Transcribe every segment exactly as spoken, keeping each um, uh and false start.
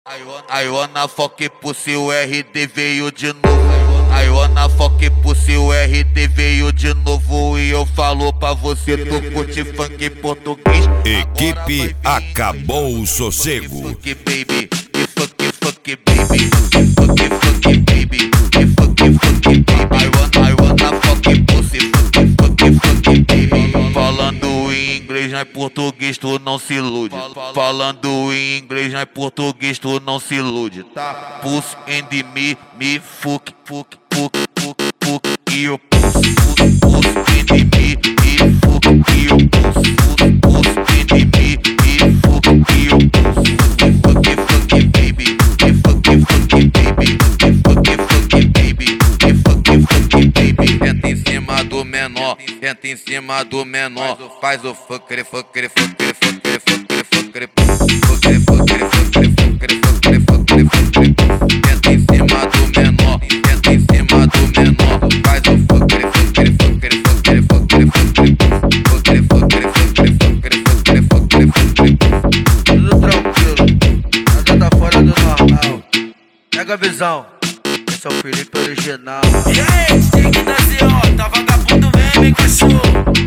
I wanna fuck pussy, o R D veio de novo. I wanna fuck pussy, o R D veio de novo. E eu falo pra você, tu curte funk português. Equipe Acabou o Sossego. Fuck baby, e fuck fuck baby, e fuck fuck baby, e fuck fuck baby. I wanna, I wanna fuck pussy, fuck fuck fuck baby. Falando em inglês, não é português, tu não se ilude. Falando em inglês, não é português, tu não se ilude, tá? Puss and me, me fuck, fuck, fuck, fuck, fuck, e eu puss, puss, puss and me, me fuck, e eu puss, puss, puss and me, me fuck, e eu puss. Fuck, fuck, baby, me fuck, fuck, baby, me fuck, fuck, baby, me fuck, fuck, baby. Entra em cima do menor, entra em cima do menor, faz o fucker, fucker, fucker, fucker, fucker, fucker, fucker, fucker, fucker, fucker, fucker, fucker, fucker. Entra em cima do menor, entra em cima do menor, faz o fucker, fucker, fucker, fucker, fucker, fucker, fucker, fucker, fucker, fucker, fucker, fucker, fucker. Tudo tranquilo, nada tá fora do normal. Pega a visão, esse é o Felipe original. E aí, tem que descer, ó, tá vagabundo mesmo, hein, cachorro?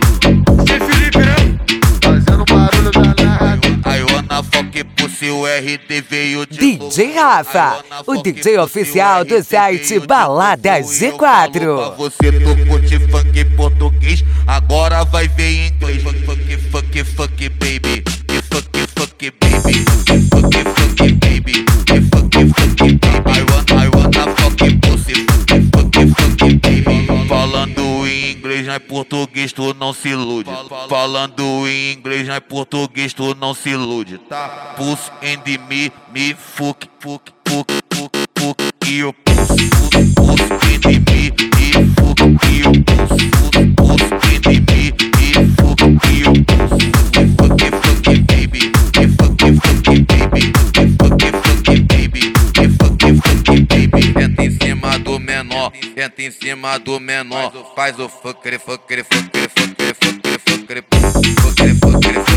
Esse Felipe, né? Fazendo barulho danado. I wanna fuck pussy, o R D veio de novo. D J Rafa, o D J oficial do site Baladas G quatro. Pra você, tu curte funk português, agora vai ver em inglês. Fuck, fuck, fuck, fuck, baby. E fuck, fuck, baby. E fuck, fuck, baby. E fuck, fuck, baby. I wanna, I wanna fuck pussy, fuck, fuck, fuck, baby. Falando em inglês, não é português, tu não se ilude. Falando em inglês, não é português, tu não se ilude, tá? Puss and me, me fuck, fuck, fuck, fuck, fuck, e eu puss, puss, puss and me, me fuck, e eu puss, puss, puss and me, me fuck, e eu puss. Fuck, fuck, baby, me fuck, fuck, baby, me fuck, fuck, baby, me fuck, fuck, baby. Entra em cima do menor, entra em cima do menor, faz o fucker, fucker, fucker, fucker, fucker, fucker, fucker, fucker, fucker.